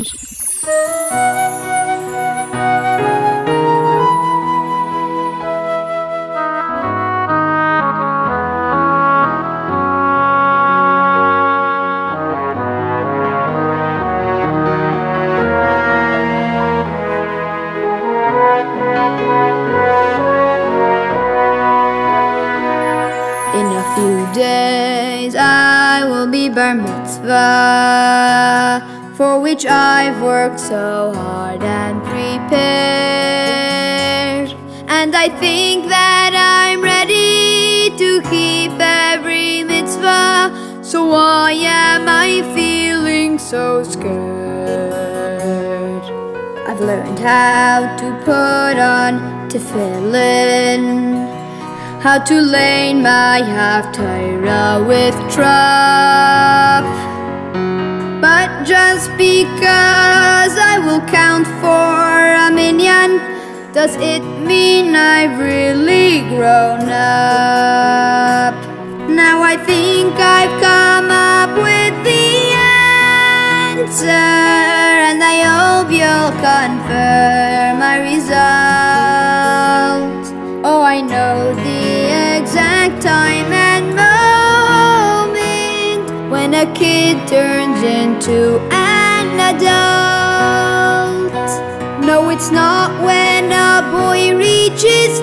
In a few days I will be bar mitzvah, for which I've worked so hard and prepared. And I think that I'm ready to keep every mitzvah. So why am I feeling so scared? I've learned how to put on tefillin, how to lane my haftarah with trop. But just because I will count for a minyan, does it mean I've really grown up? Now I think I've come up with the answer, and I hope you'll confirm my result. Oh, I know the exact time and moment when a kid turns into an adult. No, it's not when a boy reaches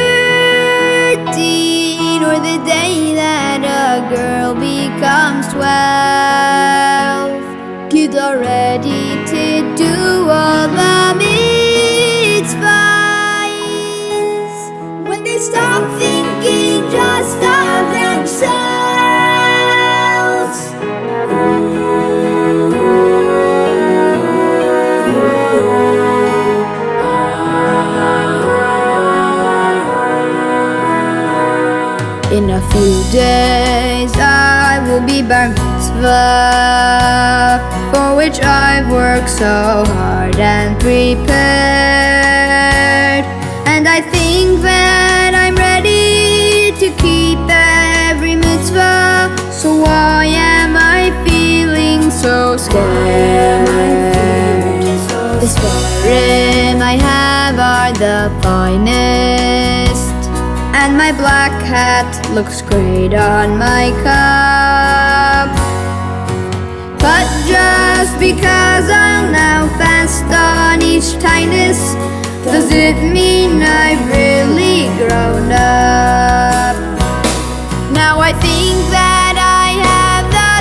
13, or the day that a girl becomes 12. Kids are ready to do all the mitzvahs when they stop thinking just of themselves. In a few days I will be bar mitzvah, for which I've worked so hard and prepared. And I think that I'm ready to keep every mitzvah. So why am I feeling so scared? The svarim I have are the finest, and my black hat looks great on my cup. But just because I'll now fast on each tainus, does it mean I've really grown up? Now I think that I have the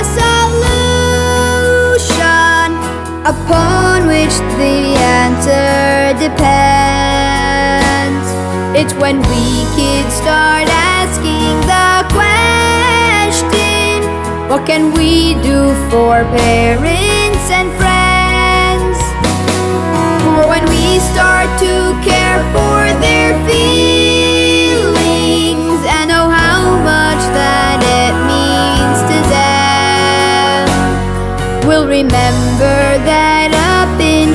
solution, upon which the answer depends. It's when we kids start asking the question, what can we do for parents and friends? Or when we start to care for their feelings and know how much that it means to them, we'll remember that up in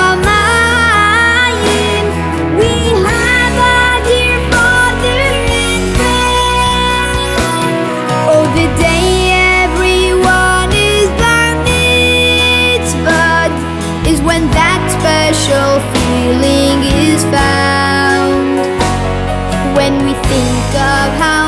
Shamayim we have a dear Father and friend. Oh, the day everyone is bar mitzvah is when that special feeling is found. When we think of how